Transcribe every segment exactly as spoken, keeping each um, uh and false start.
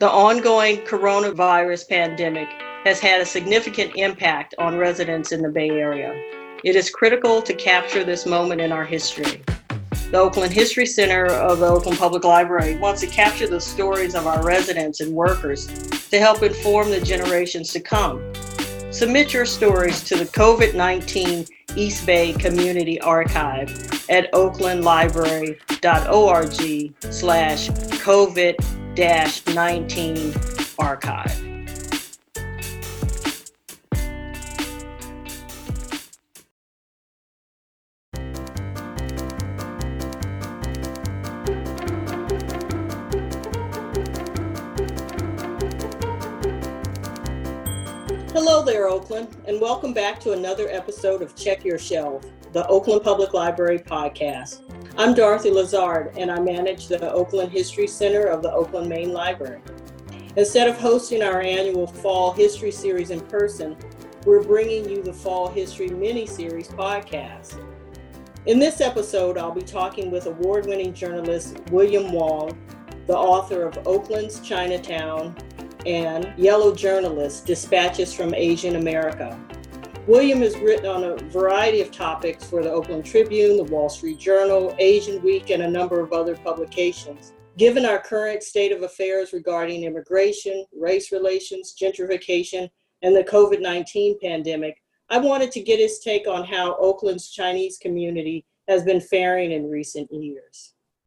The ongoing coronavirus pandemic has had a significant impact on residents in the Bay Area. It is critical to capture this moment in our history. The Oakland History Center of the Oakland Public Library wants to capture the stories of our residents and workers to help inform the generations to come. Submit your stories to the COVID nineteen East Bay Community Archive at oaklandlibrary.org slash COVID nineteen archive. Hello there, Oakland, and welcome back to another episode of Check Your Shelf, the Oakland Public Library podcast. I'm Dorothy Lazard, and I manage the Oakland History Center of the Oakland Main Library. Instead of hosting our annual Fall History Series in person, we're bringing you the Fall History Mini-Series podcast. In this episode, I'll be talking with award-winning journalist William Wong, the author of Oakland's Chinatown and Yellow Journalist, Dispatches from Asian America. William has written on a variety of topics for the Oakland Tribune, the Wall Street Journal, Asian Week, and a number of other publications. Given our current state of affairs regarding immigration, race relations, gentrification, and the COVID nineteen pandemic, I wanted to get his take on how Oakland's Chinese community has been faring in recent years.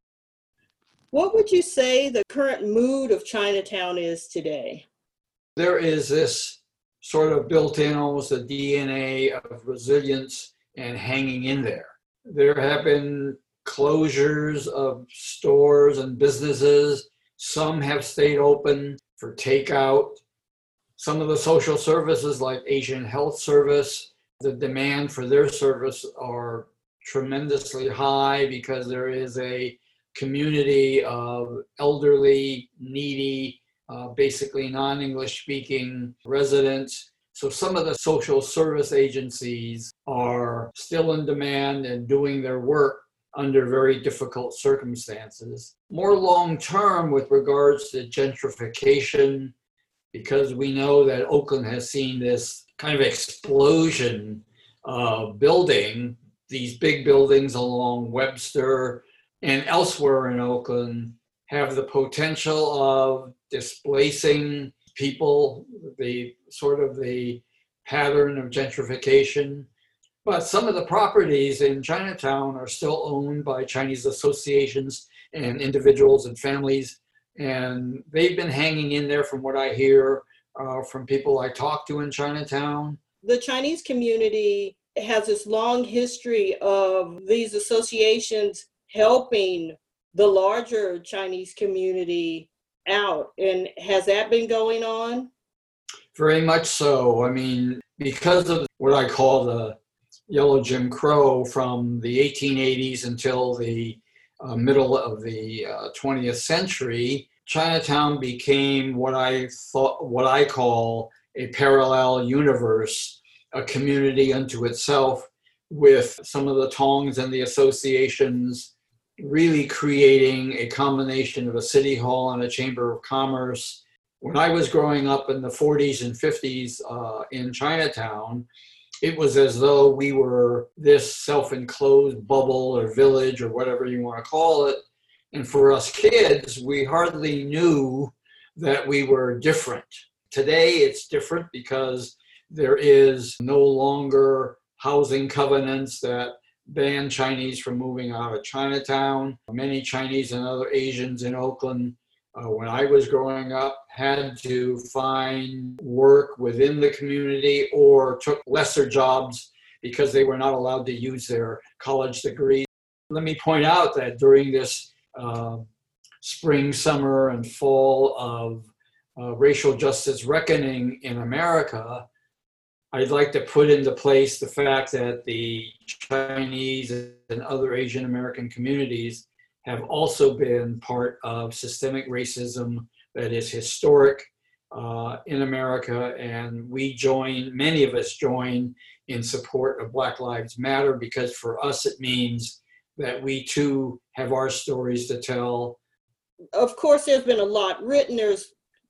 What would you say the current mood of Chinatown is today? There is this sort of built-in, almost a D N A of resilience and hanging in there. There have been closures of stores and businesses. Some have stayed open for takeout. Some of the social services like Asian Health Service, the demand for their service are tremendously high because there is a community of elderly, needy, uh, basically non-English speaking residents. So some of the social service agencies are still in demand and doing their work under very difficult circumstances. More long-term with regards to gentrification, because we know that Oakland has seen this kind of explosion of building, these big buildings along Webster and elsewhere in Oakland have the potential of displacing people, the sort of the pattern of gentrification. But some of the properties in Chinatown are still owned by Chinese associations and individuals and families. And they've been hanging in there from what I hear uh, from people I talk to in Chinatown. The Chinese community has this long history of these associations helping the larger Chinese community out. And has that been going on? Very much so. I mean, because of what I call the Yellow Jim Crow from the eighteen eighties until the uh, middle of the uh, twentieth century, Chinatown became what I thought, what I call a parallel universe, a community unto itself, with some of the tongs and the associations really creating a combination of a city hall and a chamber of commerce. When I was growing up in the forties and fifties uh, in Chinatown, it was as though we were this self-enclosed bubble or village or whatever you want to call it. And for us kids, we hardly knew that we were different. Today, it's different because there is no longer housing covenants that ban Chinese from moving out of Chinatown. Many Chinese and other Asians in Oakland, uh, when I was growing up, had to find work within the community or took lesser jobs because they were not allowed to use their college degree. Let me point out that during this uh, spring, summer, and fall of uh, racial justice reckoning in America, I'd like to put into place the fact that the Chinese and other Asian American communities have also been part of systemic racism that is historic uh, in America. And we join, many of us join in support of Black Lives Matter, because for us it means that we too have our stories to tell. Of course, there's been a lot written. There's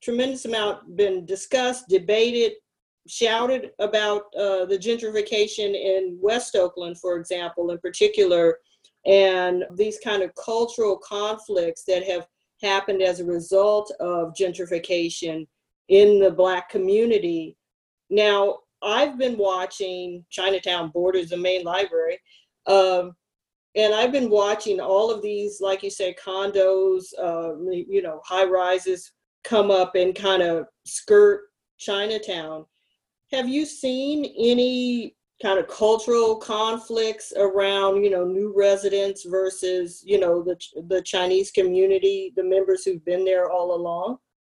tremendous amount been discussed, debated, shouted about uh, the gentrification in West Oakland, for example, in particular, and these kind of cultural conflicts that have happened as a result of gentrification in the Black community. Now, I've been watching Chinatown Borders the main library, um, and I've been watching all of these, like you say, condos, uh, you know, high rises come up and kind of skirt Chinatown. Have you seen any kind of cultural conflicts around, you know, new residents versus, you know, the the Chinese community, the members who've been there all along?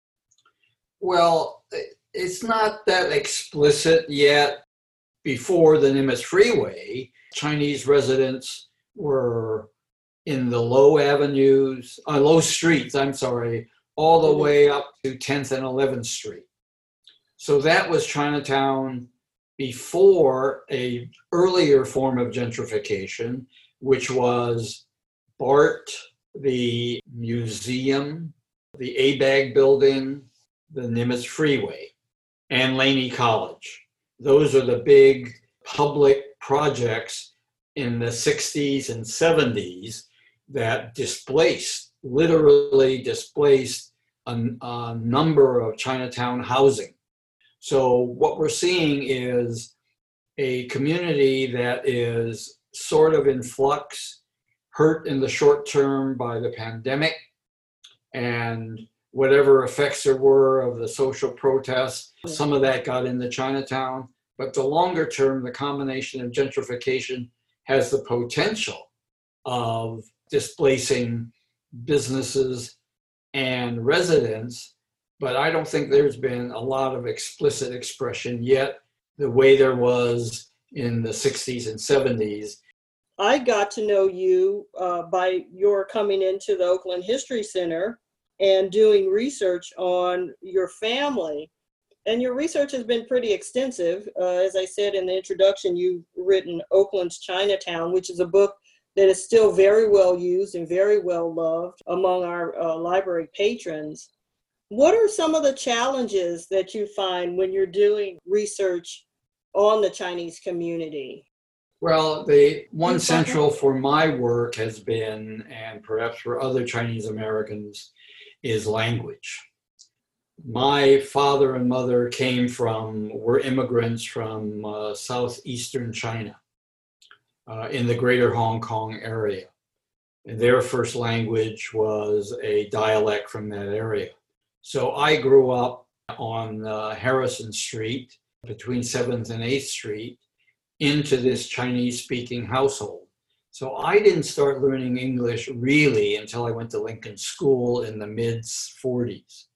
Well, it's not that explicit yet. Before the Nimitz Freeway, Chinese residents were in the low avenues, uh, low streets, I'm sorry, all the way up to tenth and eleventh Street. So that was Chinatown before a earlier form of gentrification, which was BART, the museum, the A B A G building, the Nimitz Freeway, and Laney College. Those are the big public projects in the sixties and seventies that displaced, literally displaced a, a number of Chinatown housing. So what we're seeing is a community that is sort of in flux, hurt in the short term by the pandemic and whatever effects there were of the social protests. Some of that got into Chinatown, but the longer term, the combination of gentrification has the potential of displacing businesses and residents, but I don't think there's been a lot of explicit expression yet, the way there was in the sixties and seventies. I got to know you uh, by your coming into the Oakland History Center and doing research on your family. And your research has been pretty extensive. Uh, as I said in the introduction, you've written Oakland's Chinatown, which is a book that is still very well used and very well loved among our uh, library patrons. What are some of the challenges that you find when you're doing research on the Chinese community? Well, the one central for my work has been, and perhaps for other Chinese Americans, is language. My father and mother came from, were immigrants from uh, southeastern China uh, in the greater Hong Kong area. And their first language was a dialect from that area. So I grew up on uh, Harrison Street between seventh and eighth Street into this Chinese-speaking household. So I didn't start learning English really until I went to Lincoln School in the mid forties.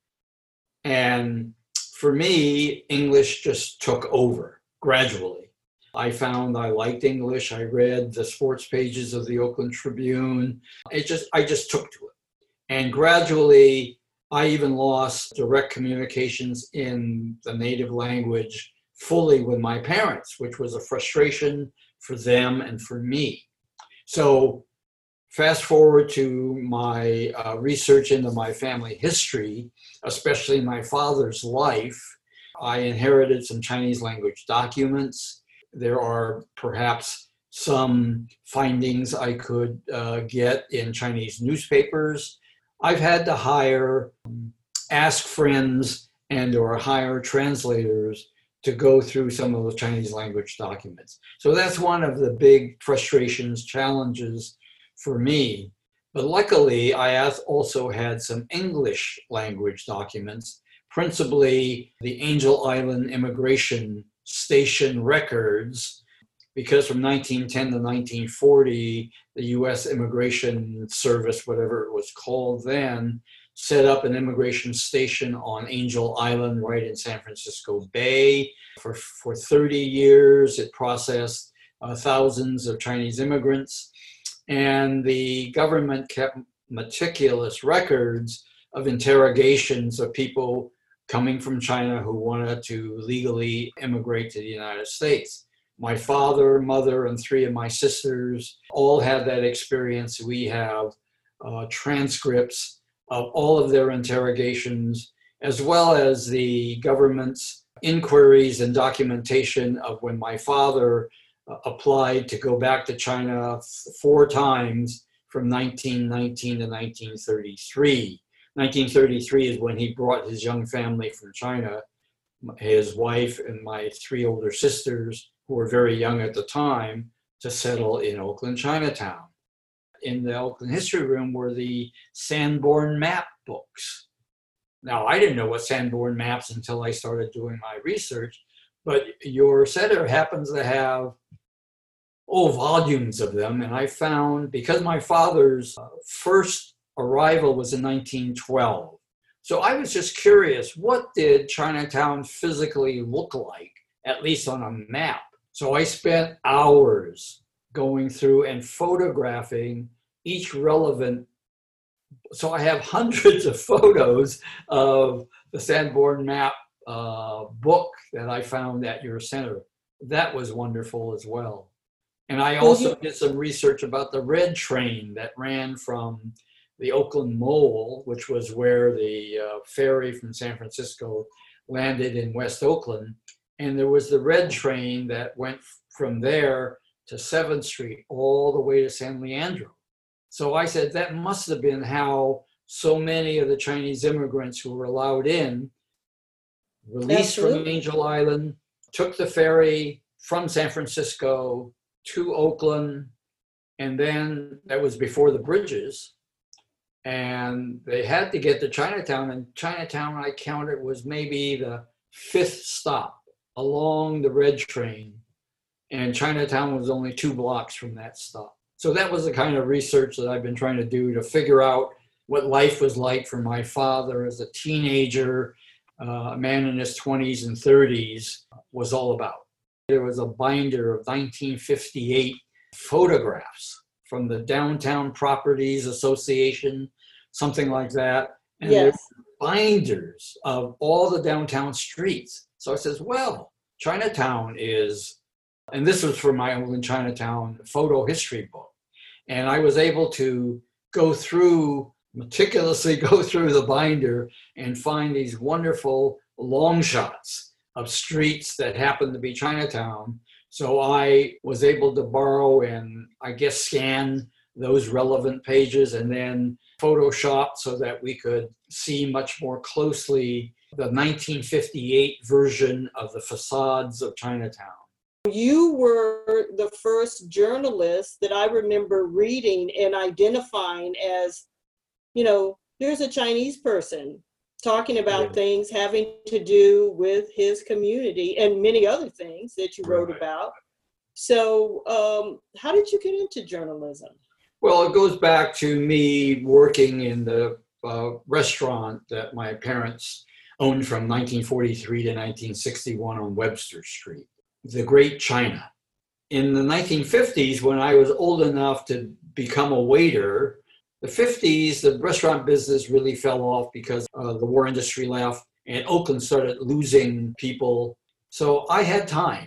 And for me, English just took over gradually. I found I liked English. I read the sports pages of the Oakland Tribune. It just, I just took to it. And gradually, I even lost direct communications in the native language fully with my parents, which was a frustration for them and for me. So fast forward to my uh, research into my family history, especially my father's life. I inherited some Chinese language documents. There are perhaps some findings I could uh, get in Chinese newspapers. I've had to hire, um, ask friends and or hire translators to go through some of the Chinese language documents. So that's one of the big frustrations, challenges for me. But luckily, I also had some English language documents, principally the Angel Island Immigration Station records, because from nineteen ten to nineteen forty, the U S Immigration Service, whatever it was called then, set up an immigration station on Angel Island right in San Francisco Bay. For, for thirty years, it processed uh, thousands of Chinese immigrants. And the government kept meticulous records of interrogations of people coming from China who wanted to legally immigrate to the United States. My father, mother, and three of my sisters all had that experience. We have uh, transcripts of all of their interrogations as well as the government's inquiries and documentation of when my father uh, applied to go back to China f- four times from nineteen nineteen to nineteen thirty-three. nineteen thirty-three is when he brought his young family from China, his wife and my three older sisters, who were very young at the time, to settle in Oakland, Chinatown. In the Oakland History Room were the Sanborn map books. Now, I didn't know what Sanborn maps until I started doing my research, but your center happens to have, oh, volumes of them. And I found, because my father's uh, first arrival was in nineteen twelve, so I was just curious, what did Chinatown physically look like, at least on a map? So I spent hours going through and photographing each relevant. So I have hundreds of photos of the Sanborn map uh, book that I found at your center. That was wonderful as well. And I also did some research about the red train that ran from the Oakland Mole, which was where the uh, ferry from San Francisco landed in West Oakland. And there was the red train that went from there to seventh Street all the way to San Leandro. So I said that must have been how so many of the Chinese immigrants who were allowed in, released Absolutely. From Angel Island, took the ferry from San Francisco to Oakland, and then that was before the bridges. And they had to get to Chinatown, and Chinatown, I counted, was maybe the fifth stop along the red train, and Chinatown was only two blocks from that stop. So that was the kind of research that I've been trying to do to figure out what life was like for my father as a teenager, uh, a man in his twenties and thirties, was all about. There was a binder of nineteen fifty-eight photographs from the Downtown Properties Association, something like that. And yes. There were binders of all the downtown streets. So I says, well, Chinatown is, and this was for my Oakland Chinatown photo history book. And I was able to go through, meticulously go through the binder and find these wonderful long shots of streets that happened to be Chinatown. So I was able to borrow and I guess scan those relevant pages and then Photoshop so that we could see much more closely the nineteen fifty-eight version of the facades of Chinatown. You were the first journalist that I remember reading and identifying as, you know, here's a Chinese person talking about yeah. things having to do with his community and many other things that you wrote right. about. So um, how did you get into journalism? Well, it goes back to me working in the uh, restaurant that my parents owned from nineteen forty-three to nineteen sixty-one on Webster Street, the Great China. In the nineteen fifties, when I was old enough to become a waiter, the fifties, the restaurant business really fell off because uh, the war industry left and Oakland started losing people. So I had time.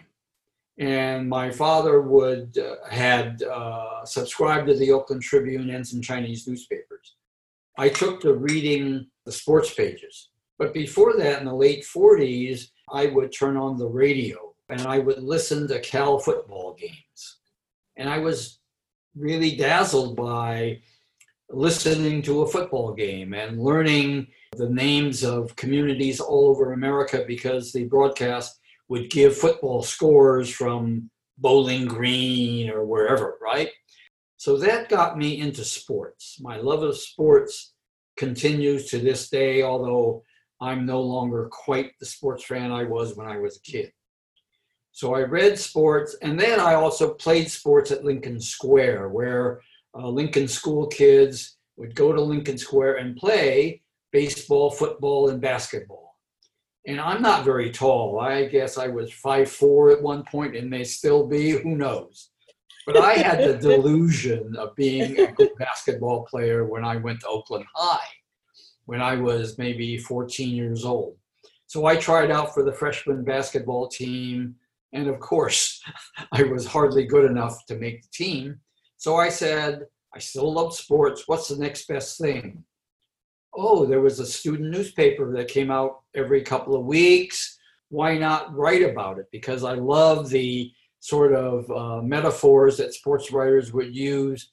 And my father would uh, had uh, subscribed to the Oakland Tribune and some Chinese newspapers. I took to reading the sports pages. But before that, in the late forties, I would turn on the radio and I would listen to Cal football games. And I was really dazzled by listening to a football game and learning the names of communities all over America because the broadcast would give football scores from Bowling Green or wherever, right? So that got me into sports. My love of sports continues to this day, although I'm no longer quite the sports fan I was when I was a kid. So I read sports, and then I also played sports at Lincoln Square, where uh, Lincoln school kids would go to Lincoln Square and play baseball, football, and basketball. And I'm not very tall. I guess I was five foot four at one point and may still be, who knows. But I had the delusion of being a good basketball player when I went to Oakland High, when I was maybe fourteen years old. So I tried out for the freshman basketball team. And of course, I was hardly good enough to make the team. So I said, I still love sports. What's the next best thing? oh, there was a student newspaper that came out every couple of weeks. Why not write about it? Because I love the sort of uh, metaphors that sports writers would use.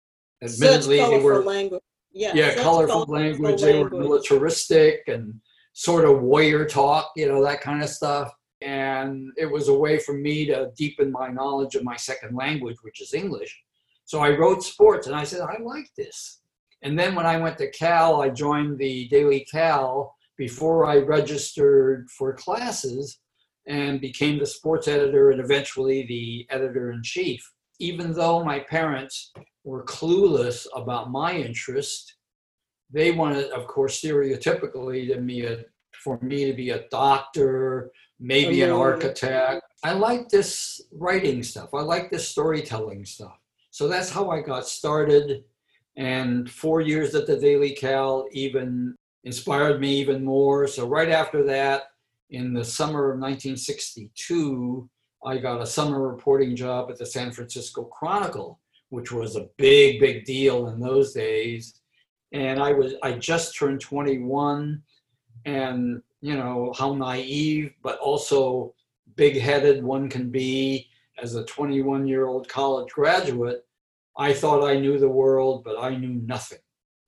Such Admittedly, they colorful were, language. Yeah, yeah, such colorful colorful language. They were language. militaristic and sort of warrior talk, you know, that kind of stuff. And it was a way for me to deepen my knowledge of my second language, which is English. So I wrote sports, and I said, I like this. And then when I went to Cal, I joined the Daily Cal before I registered for classes and became the sports editor and eventually the editor-in-chief. Even though my parents were clueless about my interest, they wanted, of course, stereotypically to me, a, for me to be a doctor, maybe an architect. I like this writing stuff. I like this storytelling stuff. So that's how I got started. And four years at the Daily Cal even inspired me even more. So right after that, in the summer of nineteen sixty-two, I got a summer reporting job at the San Francisco Chronicle, which was a big, big deal in those days. And I was I just turned twenty-one, and you know how naive, but also big-headed one can be as a twenty-one-year-old college graduate. I thought I knew the world, but I knew nothing.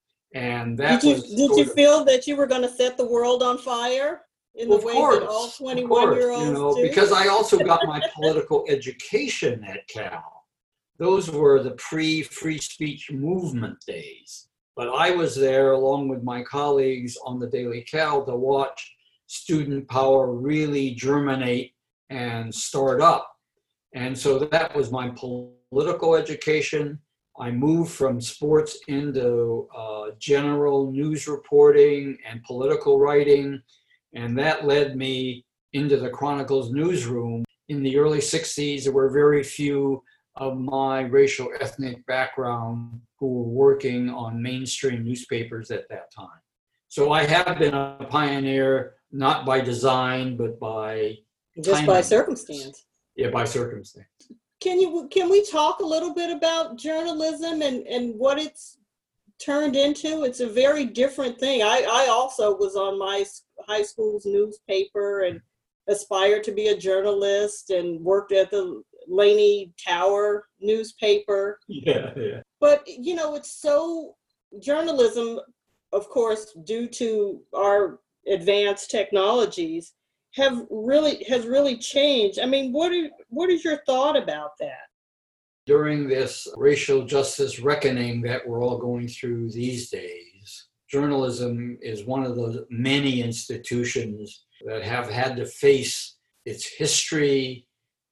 And that did you was did you of, feel that you were going to set the world on fire in the way course, that all twenty-one-year-olds you know, do? because I also got my political education at Cal. Those were the pre-free speech movement days. But I was there along with my colleagues on the Daily Cal to watch student power really germinate and start up. And so that was my political education. I moved from sports into uh, general news reporting and political writing, and that led me into the Chronicle's newsroom. In the early sixties, there were very few of my racial ethnic background who were working on mainstream newspapers at that time. So I have been a pioneer, not by design, but by just by circumstance. Yeah, by circumstance. Can you can we talk a little bit about journalism and, and what it's turned into? It's a very different thing. I, I also was on my high school's newspaper and aspired to be a journalist and worked at the Laney Tower newspaper. Yeah, yeah. But, you know, it's so, journalism, of course, due to our advanced technologies, have really has really changed. I mean, what are, what is your thought about that? During this racial justice reckoning that we're all going through these days, journalism is one of those many institutions that have had to face its history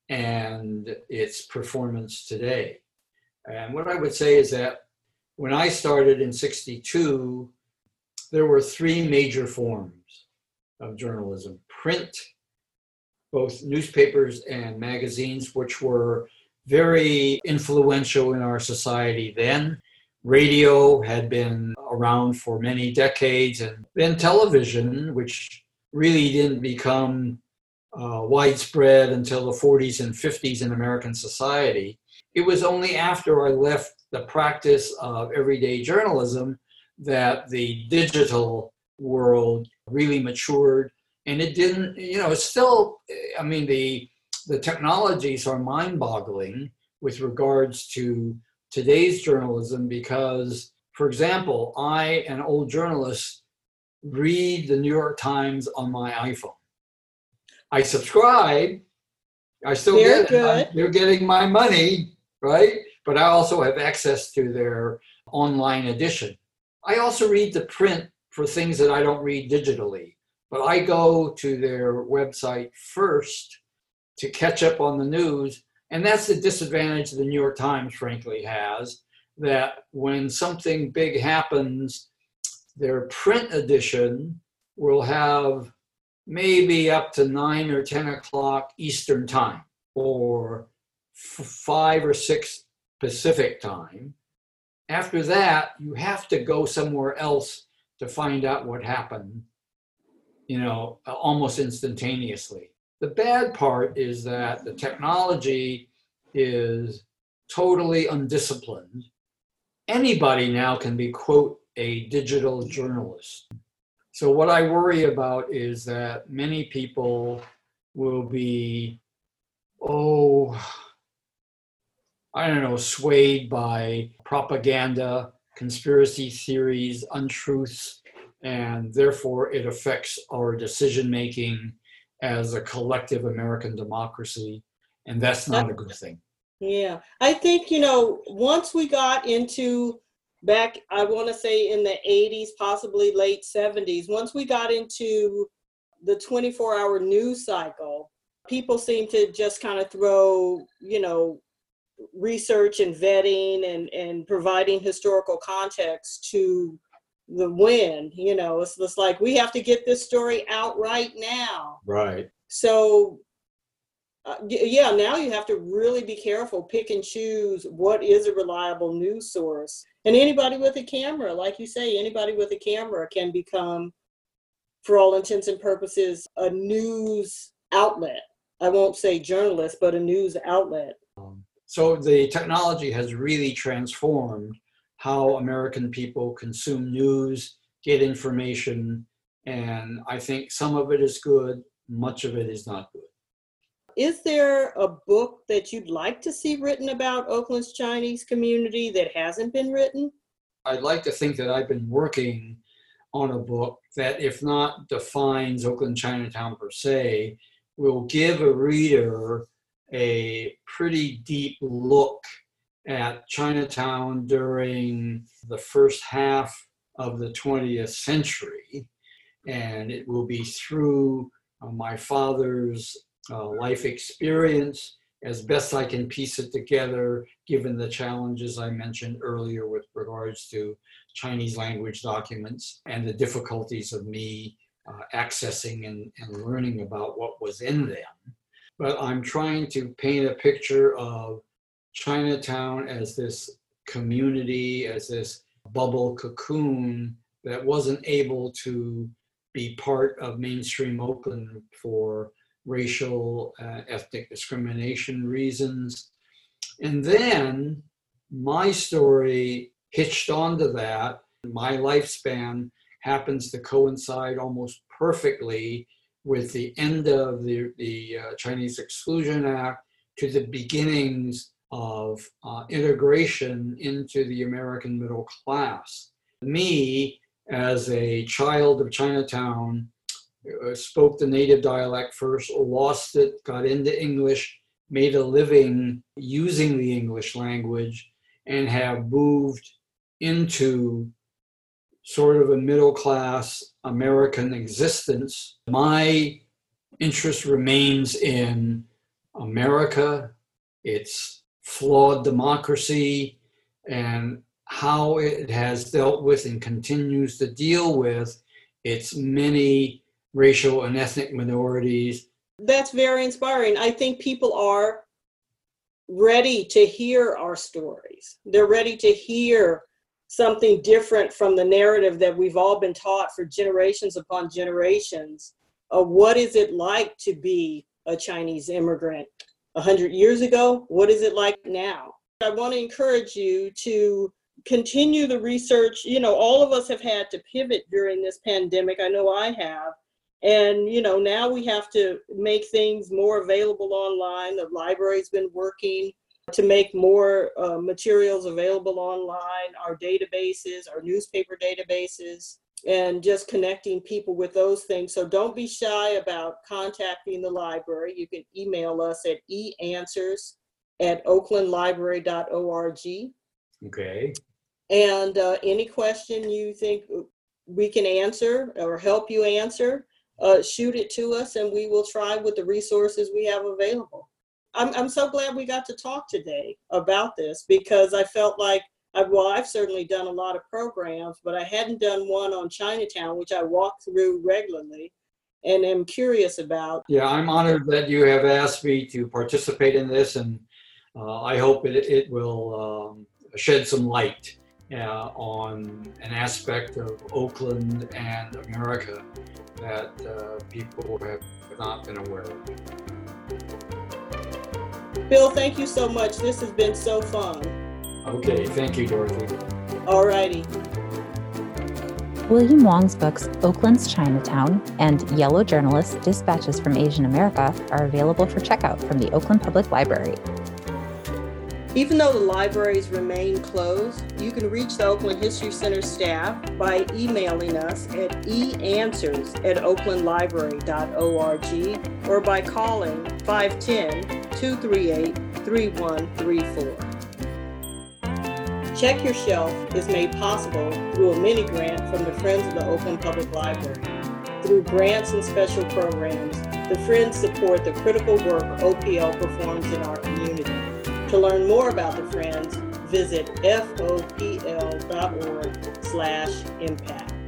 and its performance today. And what I would say is that when I started in sixty-two, there were three major forms of journalism. Print, both newspapers and magazines, which were very influential in our society then. Radio had been around for many decades, and then television, which really didn't become uh, widespread until the forties and fifties in American society. It was only after I left the practice of everyday journalism that the digital world really matured. And it didn't, you know, it's still, I mean, the the technologies are mind-boggling with regards to today's journalism because, for example, I, an old journalist, read the New York Times on my iPhone. I subscribe. I still Very get it. good. I, they're getting my money, right? But I also have access to their online edition. I also read the print for things that I don't read digitally. But I go to their website first to catch up on the news. And that's the disadvantage the New York Times, frankly, has, that when something big happens, their print edition will have maybe up to nine or ten o'clock Eastern time, or f- five or six Pacific time. After that, you have to go somewhere else to find out what happened, you know, almost instantaneously. The bad part is that the technology is totally undisciplined. Anybody now can be, quote, a digital journalist. So what I worry about is that many people will be, oh, I don't know, swayed by propaganda, conspiracy theories, untruths, and therefore it affects our decision-making as a collective American democracy, and that's not a good thing. Yeah, I think, you know, once we got into back, I want to say in the eighties, possibly late seventies, once we got into the twenty-four hour news cycle, people seem to just kind of throw, you know, research and vetting and, and providing historical context to the wind. You know, it's just like, we have to get this story out right now. Right. So Uh, yeah, now you have to really be careful, pick and choose what is a reliable news source. And anybody with a camera, like you say, anybody with a camera can become, for all intents and purposes, a news outlet. I won't say journalist, but a news outlet. Um, so the technology has really transformed how American people consume news, get information, and I think some of it is good, much of it is not good. Is there a book that you'd like to see written about Oakland's Chinese community that hasn't been written? I'd like to think that I've been working on a book that, if not defines Oakland Chinatown per se, will give a reader a pretty deep look at Chinatown during the first half of the twentieth century. And it will be through uh, my father's Uh, life experience, as best I can piece it together, given the challenges I mentioned earlier with regards to Chinese language documents and the difficulties of me uh, accessing and, and learning about what was in them. But I'm trying to paint a picture of Chinatown as this community, as this bubble cocoon that wasn't able to be part of mainstream Oakland for racial, uh, ethnic discrimination reasons. And then my story hitched onto that. My lifespan happens to coincide almost perfectly with the end of the, the uh, Chinese Exclusion Act to the beginnings of uh, integration into the American middle class. Me, as a child of Chinatown, Uh, spoke the native dialect first, lost it, got into English, made a living using the English language, and have moved into sort of a middle class American existence. My interest remains in America, its flawed democracy, and how it has dealt with and continues to deal with its many racial and ethnic minorities. That's very inspiring. I think people are ready to hear our stories. They're ready to hear something different from the narrative that we've all been taught for generations upon generations of what is it like to be a Chinese immigrant a hundred years ago? What is it like now? I want to encourage you to continue the research. You know, all of us have had to pivot during this pandemic. I know I have. And, you know, now we have to make things more available online. The library's been working to make more uh, materials available online, our databases, our newspaper databases, and just connecting people with those things. So don't be shy about contacting the library. You can email us at eanswers at oakland library dot org. Okay. And uh, any question you think we can answer or help you answer, Uh, shoot it to us, and we will try with the resources we have available. I'm I'm so glad we got to talk today about this, because I felt like, I, well, I've certainly done a lot of programs, but I hadn't done one on Chinatown, which I walk through regularly and am curious about. Yeah, I'm honored that you have asked me to participate in this, and uh, I hope it, it will um, shed some light uh, on an aspect of Oakland and America that uh, people have not been aware of. Bill, thank you so much. This has been so fun. Okay, thank you, Dorothy. All righty. William Wong's books Oakland's Chinatown and Yellow Journalist: Dispatches from Asian America are available for checkout from the Oakland Public Library. Even though the libraries remain closed, you can reach the Oakland History Center staff by emailing us at eanswers at oakland library dot org or by calling five one zero, two three eight, three one three four. Check Your Shelf is made possible through a mini grant from the Friends of the Oakland Public Library. Through grants and special programs, the Friends support the critical work O P L performs in our community. To learn more about the Friends, visit F O P L dot org slash impact.